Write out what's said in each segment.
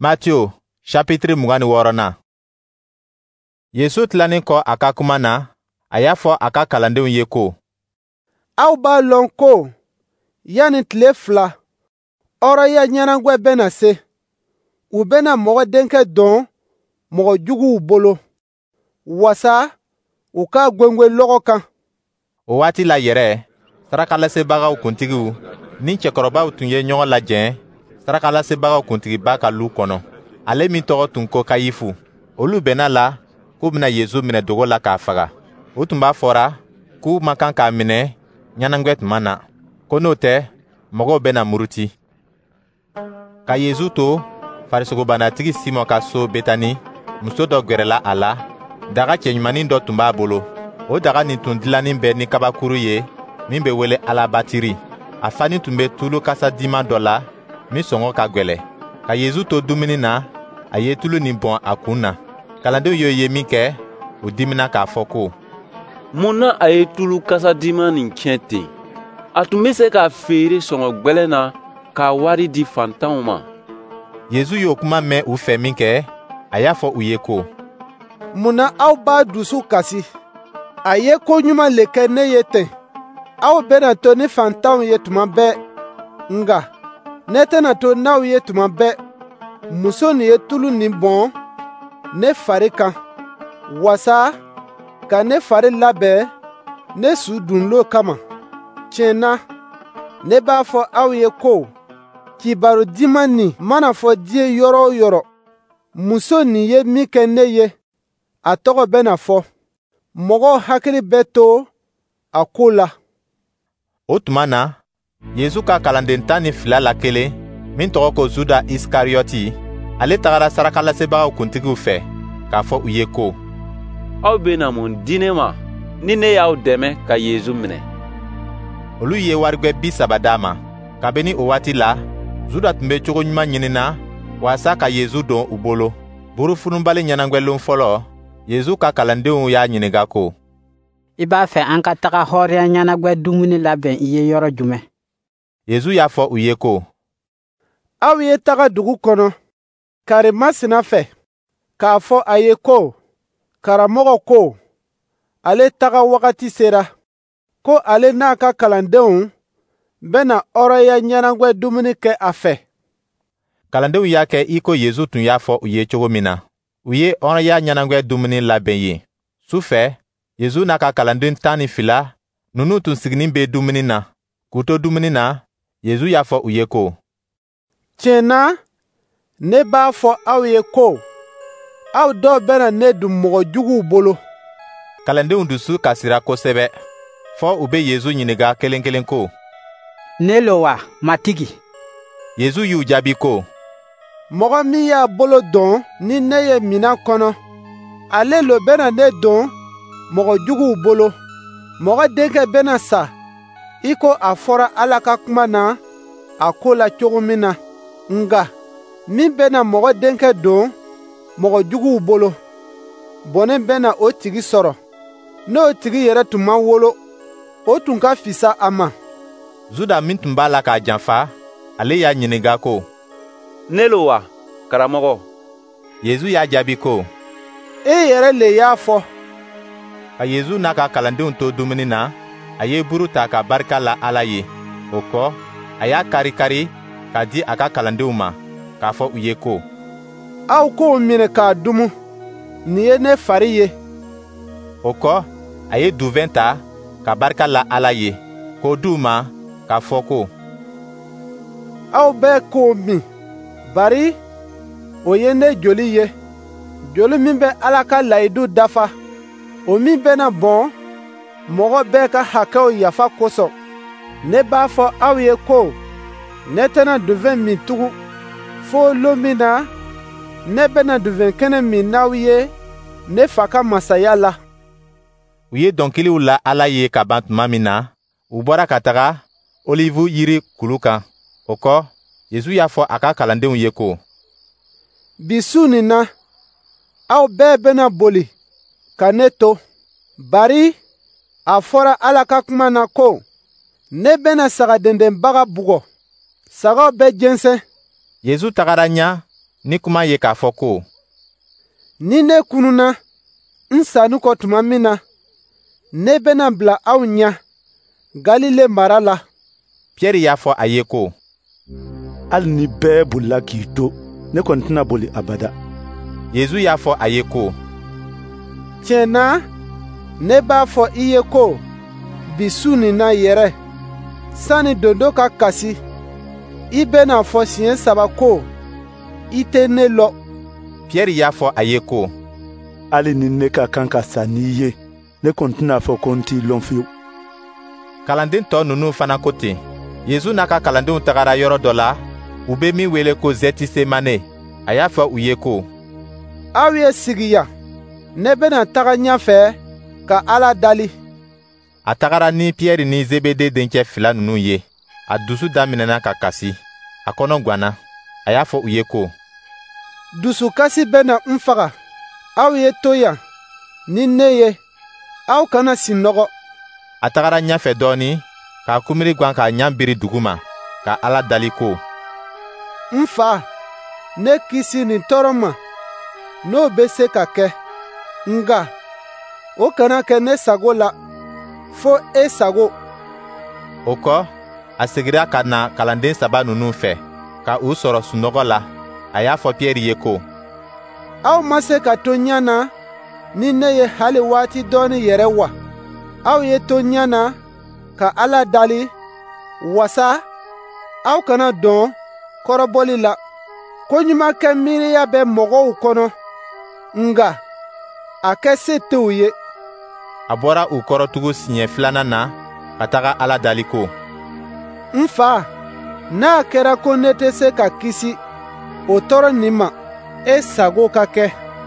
Matthieu chapitre 26. Yesu tilani kɔ a ka kuma na, a y'a fɔ a ka kalandenw ye ko: Aw b'a lɔn ko yani tile 2 hɔrɔnya ɲɛnagwɛ bɛna se. U bɛna mɔgɔ denkɛ dɔn mɔgɔ juguw bolo, wasa u k'a gwengwe lɔgɔ kan. O waati la yɛrɛ, sarakalesebagaw kuntigiw ni cɛkɔrɔbaw tun ye ɲɔgɔn lajɛn sarakalesebagaw kuntigiba ka lu kɔnɔ. Ale min tɔgɔ tun ko Kayifu. Olu bɛnna la k'u bena Yesu minɛ dogo la k'a faga. O tun b'a fɔra k'u man kan k'a minɛ ɲɛnagwɛ tuma na, ko n'o tɛ mɔgɔw bena muruti. Ka Yesu to, farisogobanatigi Simɔn ka so Betani, muso dɔ gwɛrɛla a la. Daga cɛɲumanin dɔ tun b'a bolo. O daga nin tun dilanin bɛ ni kabakuru ye min bɛ wele alabatiri. A fani tun bɛ tulu kasa diman dɔ la min sɔngɔ ka gwɛlɛ. Ka Yesu to dumuni na, a ye tulu nin bɔn a kun na. Kalandenw y'o ye min kɛ, u dimina k'a fɔ ko: Mun na a ye tulu kasa diman nin tiɲɛ ten? A tun bɛ se k'a feere sɔngɔ gwɛlɛ na k'a wari di fantanw ma. Yesu y'o kuma mɛn u fɛ min kɛ, a y'a fɔ u ye ko: Mun na aw b'a dusu kasi? A ye ko ɲuman le kɛ ne ye ten. Aw bɛna to ni fantanw ye tuma bɛɛ, nga ne tɛna to n'aw ye tuma bɛɛ. Muso nin ye tulu nin bɔn ne fari kan, wasa ka ne fari labɛn ne su dunlo kama. Tiɲɛ na, ne b'a fɔ aw ye ko kibaru diman nin mana fɔ diɲɛ yɔrɔ o yɔrɔ, muso nin ye min kɛ ne ye, a tɔgɔ bɛna fɔ. Mɔgɔw hakili bɛ to a ko la. O tuma na, Yesu ka kalanden 12 la kelen, min tɔgɔ ko Zuda Iskariyɔti, ale tagara sarakalesebagaw kuntigiw fɛ k'a fɔ u ye ko: Aw bena mun di ne ma ni ne y'aw dɛmɛ ka Yesu minɛ? Olu ye warigwɛ 30 d'a ma. Kabini o waati la, Zuda tun bɛ cogo ɲuman ɲinina walasa ka Yesu don u bolo. Burufunubali ɲɛnagwɛlen fɔlɔ, Yesu ka kalandenw y'a ɲininga ko: I b'a fɛ an ka taga hɔrɔnya ɲɛnagwɛ dumuni labɛn i ye yɔrɔ jumɛn? Yesu y'a fɔ u ye ko: Aw ye taga dugu kɔnɔ, karimasina fɛ, k'a fɔ a ye ko, karamɔgɔ ko, ale taga wagati sera, ko ale n'a ka kalandenw bɛna hɔrɔnya ɲɛnagwɛ dumuni kɛ a fɛ. Kalandenw y'a kɛ i ko Yesu tun y'a fɔ u ye cogo min na. U ye hɔrɔnya ɲɛnagwɛ dumuni labɛn yen. Su fɛ, Yesu n'a ka kalanden 12 ninnu tun siginin bɛ dumuni na. K'u to dumuni na, Yesu y'a fɔ u ye ko: Tiɲɛ na, ne b'a fɔ aw ye ko, aw dɔw bɛna ne dun mɔgɔ juguw bolo. Kalandenw dusu kasira kosɛbɛ, fɔ u bɛ Yesu ɲininga kelen kelen ko: Ne lo wa, matigi? Yesu y'u jaabi ko: Mɔgɔ min y'a bolo dɔn ni ne ye minan kɔnɔ, ale lo bɛna ne dɔn mɔgɔ juguw bolo. Mɔgɔ denkɛ bɛna sa, i ko a fɔra Ala ka kuma na a ko la cogo min na. Nga min bɛna mɔgɔ denkɛ don mɔgɔ juguw bolo, bɔnɛ bɛna o tigi sɔrɔ. N'o tigi yɛrɛ tun man wolo, o tun ka fisa a ma. Zuda min tun b'a la k'a janfa, ale y'a ɲininga ko: Ne lo wa, karamɔgɔ? Yesu y'a jaabi ko: E yɛrɛ le y'a fɔ. Ka Yesu n'a ka kalandenw to dumuni na, a ye buru ta ka barika la Ala ye. O kɔ, a y'a kari-kari k'a di a ka kalandenw ma, k'a fɔ u ye ko: Aw k'o minɛ k'a dumu, nin ye ne fari ye. O kɔ, a ye duvɛn ta ka barika la Ala ye, k'o d'u ma, k'a fɔ ko: Aw bɛɛ k'o min, bari o ye ne joli ye, joli min bɛ Ala ka layidu dafa, o min bɛna bɔn mɔgɔ bɛɛ ka hakɛw yafa kosɔn. Ne b'a fɔ aw ye ko, ne tɛna duvɛn min tugun, fo lon min na ne bɛna duvɛn kɛnɛ min n'aw ye ne Fa ka masaya la. U ye dɔnkiliw la Ala ye ka ban tuma min na, u bɔra ka taga Olivu yiri kulu kan. O kɔ, Yesu y'a fɔ a ka kalandenw ye ko: Bi su nin na, aw bɛɛ bɛna boli ka ne to. Bari a fɔra Ala ka kuma na ko, ne bɛna sagadendenbaga bugɔ, sagaw bɛ jɛnsɛn. Yesu tagara ɲa ni kuma ye k'a fɔ ko: ni ne kununa n sanu kɔ tuma min na, ne bena bila aw ɲɛ Galile mara la. Piyɛri y'a fɔ a ye ko: hali ni bɛɛ bolila k'i to, ne kɔni tɛna boli abada. Yezu y'a fɔ a ye ko: tiɲɛ na, ne b'a fɔ i ye ko bi su nin na yɛrɛ, sani dondo ka kasi, i bena fɔ siɲɛ 3 ko i tɛ ne lɔ. Piyɛri y'a fɔ a ye ko: hali ni ne ka kan ka sa n'i ye, ne kɔni tɛna fɔ ko n t'i lɔn fiyewu. Kalanden tɔ ninnu fana ko ten. Yezu n'a ka kalandenw tagara yɔrɔ dɔ la, u be min wele ko Zɛtisemane. A y'a fɔ u ye ko: aw ye sigi yan, ne bena taga ɲɛfɛ ka Ala dali. A tagara ni Piyɛri ni Zebede dencɛ 2 ninnu ye. A dusu daminɛna ka kasi, a kɔnɔ gwanna. A y'a fɔ u ye ko: dusukasi bena n faga, aw ye to yan ni ne ye, aw kana sinɔgɔ. A tagara ɲɛfɛ dɔɔni, k'a kumiri gwan k'a ɲɛ biri duguma, ka Ala dali ko: n fa, ne kisi nin tɔɔrɔ ma, n'o be se ka kɛ, nga o kana kɛ ne sago la, fo e sago. O kɔ, a segira ka na kalanden 3 ninnu fɛ, ka u sɔrɔ sunɔgɔ la. A y'a fɔ Piyɛri ye ko: aw ma se ka to ɲɛ na ni ne ye hali waati dɔɔni yɛrɛ wa? Aw ye to ɲɛ na ka Ala dali, wasa aw kana dɔn kɔrɔbɔli la. Koɲumakɛ miiriya bɛ mɔgɔw kɔnɔ, nga a kɛ se tɛ u ye. A bɔra u kɔrɔtugu siɲɛ 2nan na ka taga Ala dali ko: n fa, n'a kɛra ko ne tɛ se ka kisi o tɔɔrɔ nin ma, e sago ka kɛ.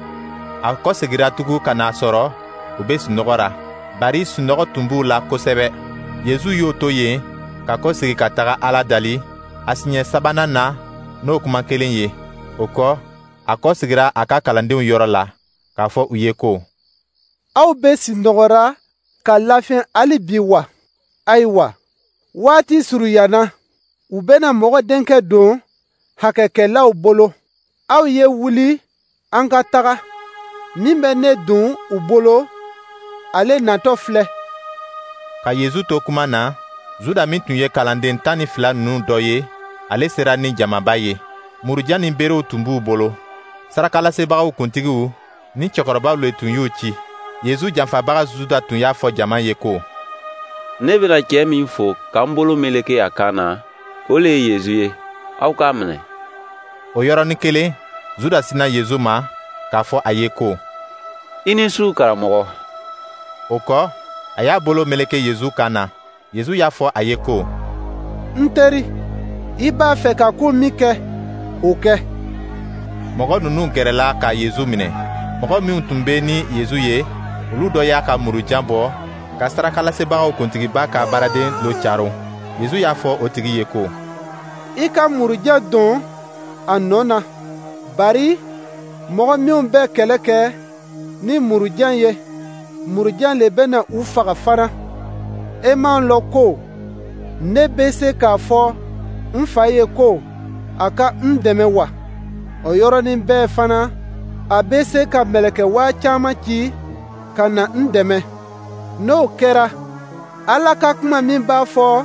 A kɔsegira tugun ka n'a sɔrɔ u be sunɔgɔra, bari sunɔgɔ tun b'u la kosɛbɛ. Yezu y'o to yen ka kɔsegi ka taga Ala dali a siɲɛ 3nan na n'o kuma kelen ye. O kɔ, a kɔsegira a ka kalandenw yɔrɔ la k'a fɔ u ye ko: aw be sinɔgɔra ka lafiɲɛ hali bi wa? Ayiwa, waati suruyana, u bena mɔgɔ denkɛ don hakɛkɛlaw bolo. Aw ye wuli, an ka taga. Min bɛ ne dun u bolo, ale natɔ filɛ. Ka Yezu to kuma na, Zuda min tun ye kalanden 12 ninnu dɔ ye, ale sera ni jamaba ye. Murujan ni berew tun b'u bolo. Sarakalasebagaw kuntigiw ni cɛkɔrɔbaw le tun y'u ci. Yezu janfabaga Zuda tun y'a fɔ jama ye ko: ne bena cɛɛ min fo k'an bolo meleke a kan na, o le ye Yezu ye. Aw k'a minɛ. O yɔrɔnin kelen, Zuda sina Yezu ma k'a fɔ a ye ko: i ni su, karamɔgɔ. O kɔ, a y'a bolo meleke Yezu kan na. Yezu y'a fɔ a ye ko: n teri, i b'a fɛ ka ko min kɛ, o kɛ. Mɔgɔ ninnu gɛrɛla ka Yezu minɛ. Mɔgɔ minnu tun be ni Yezu ye, olu dɔ y'a ka murujan bɔ, ka sarakalasebagaw kuntigiba ka baaraden lo caro. Yezu y'a fɔ o tigi ye ko: i ka murujan don a nɔ na, bari mɔgɔ minnu bɛ kɛlɛ kɛ ni murujan ye, murujan le bena u faga fana. E m'an lɔn ko ne be se k'a fɔ n fa ye ko a ka n dɛmɛ wa? O yɔrɔnin bɛɛ fana, a be se ka mɛlɛkɛ waa caaman ci ka na n dɛmɛ. N'o kɛra, Ala ka kuma min b'a fɔ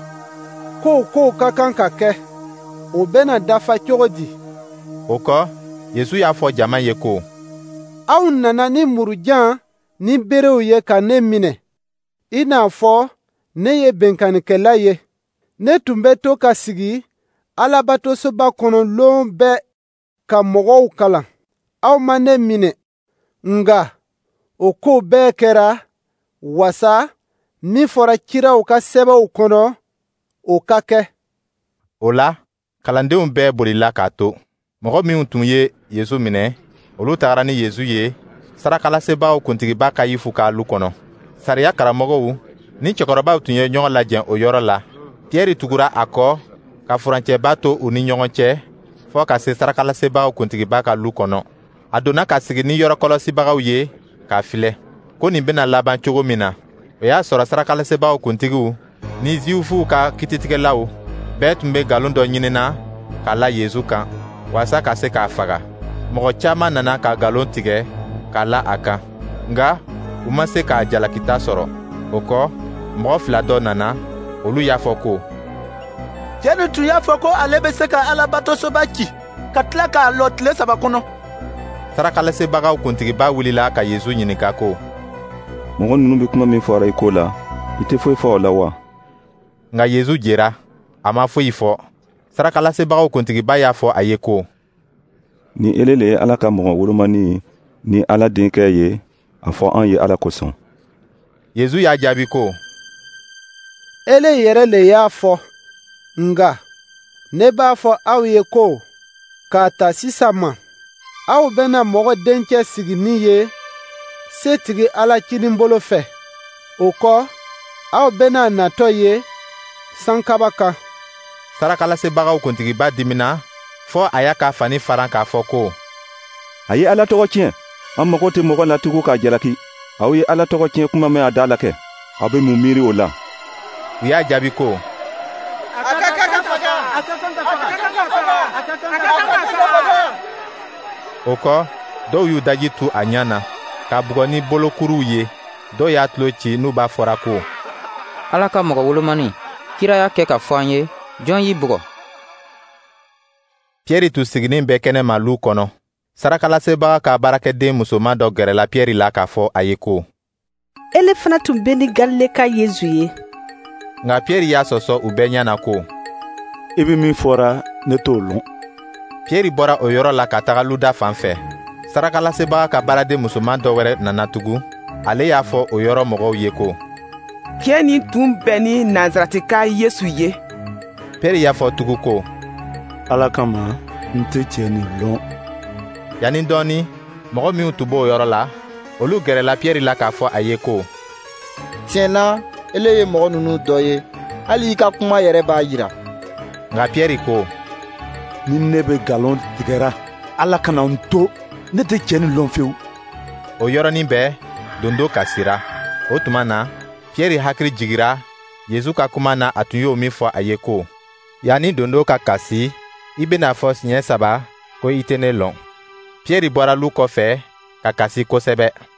kow ka kan ka kɛ, o bena dafa cogo di? O kɔ, Yezu y'a fɔ jama ye ko: aw nana ni murujan ni berew ye ka ne minɛ, i n'a fɔ ne ye benkannikɛla ye. Ne tun bɛ to ka sigi Alabatosoba kɔnɔ lon bɛɛ ka mɔgɔw kalan. Aw ma ne minɛ, nga o ko bɛɛ kɛra wasa min fɔra ciraw ka sɛbɛnw kɔnɔ o ka kɛ. O la, kalandenw bɛɛ bolila k'a to. Mɔgɔ minnu tun ye Yezu minɛ, olu tagara ni Yezu ye sarakalasebagaw kuntigiba Kayifu ka lu kɔnɔ. Sariya karamɔgɔw ni cɛkɔrɔbaw tun ye ɲɔgɔn lajɛn o yɔrɔ la. Piyɛri tugura a kɔ ka furancɛba to u ni ɲɔgɔn cɛ fɔɔ ka se sarakalasebagaw kuntigiba ka lu kɔnɔ. A donna ka sigi ni yɔrɔkɔlɔsibagaw ye k'a filɛ ko nin bena laban cogo min na. O y'a sɔrɔ sarakalasebagaw kuntigiw ni Ziwufuw ka kititigɛlaw bɛɛ tun be nkalon dɔ ɲinina k'a la Yezu kan, walasa ka se k'a faga. mɔgɔ caaman nana ka galon tigɛ k'a la a kan, nga u ma se k'a jalakita sɔrɔ. O kɔ mɔgɔ 2 dɔ nana, olu y'a fɔ ko, cɛ nin tun y'a fɔ ko ale bɛ se ka Alabatosoba ci ka tila k'a lɔ tile 3 kɔnɔ. Sarakalesebagaw kuntigiba wulila ka Yesu ɲininka ko, mɔgɔ ninnu bɛ kuma min fɔra i ko la, i tɛ foyi fɔ o la wa? Nka Yesu jɛra, a ma foyi fɔ. Sarakalesebagaw kuntigiba y'a fɔ a ye ko, ni ele le ye Ala ka mɔgɔ wolomani ni Ala denkɛ ye, a fɔ an ye Ala kosɔn. Yesu y'a jaabi ko, ele yɛrɛ le y'a fɔ, nga ne b'a fɔ aw ye ko k'a ta sisan ma, aw bɛna mɔgɔ dencɛ sigi min ye setigi Ala kinibolo fɛ. O kɔ aw bɛna natɔ ye sankaba kan. Sarakalesebagaw kuntigiba dimina fɔ a y'a ka fani faran k'a fɔ ko, a ye Ala tɔgɔ tiɲɛ, an mago tɛ mɔgɔ latugu k'a jalaki. Aw ye Ala tɔgɔ tiɲɛ kuma mɛn a da la kɛ, aw bɛ mun miiri o la? U y'a jaabi ko, o kɔ dɔw y'u daji tu a ɲa na k'a bugɔ ni bolokuruw ye. Dɔw y'a tulo ci n'u b'a fɔra ko, Ala ka mɔgɔ wolomani, kira y'a kɛ ka fɔ an ye, jɔn y'i bugɔ? Piyɛri tun siginin bɛ kɛnɛma lu kɔnɔ. Sarakalasebaga ka baarakɛden musoman dɔ gɛrɛla Piyɛri la k'a fɔ a ye ko, ele fana tun bɛ ni Galile ka Yesu ye. Nka Piyɛri y'a sɔsɔ u bɛɛ ɲɛna ko, I bɛ min fɔra ne t'o lɔn. Piyɛri bɔra o yɔrɔ la ka taga Luda fan fɛ. Sarakalasebaga ka baaraden musoman dɔ wɛrɛ nana tugun. Ale y'a fɔ o yɔrɔ mɔgɔw ye ko, cɛ nin tun bɛ ni Nazaretika Yesu ye. Piyɛri y'a fɔ tugun ko, Ala kama n tɛ cɛ nin lɔn. yanni dɔɔni mɔgɔ minnu tun b'o yɔrɔ la, olu gɛrɛla Piyɛri la k'a fɔ a ye ko, tiɲɛ na ele ye mɔgɔ ninnu dɔ ye, hali i ka kuma yɛrɛ b'a yira. Nka Piyɛri ko, Ni ne bɛ galon tigɛra, Ala kana n to, ne tɛ cɛ nin lɔn fewu. o yɔrɔnin bɛɛ dondo kasira. O tuma na Piyɛri hakili jigira Yesu ka kuma na a tun y'o min fɔ a ye ko, yanni dondo ka kasi, i bɛna fɔ siɲɛ 3 ko i tɛ ne lɔn. Piyɛri bɔra lu kɔfɛ ka kasi kosɛbɛ.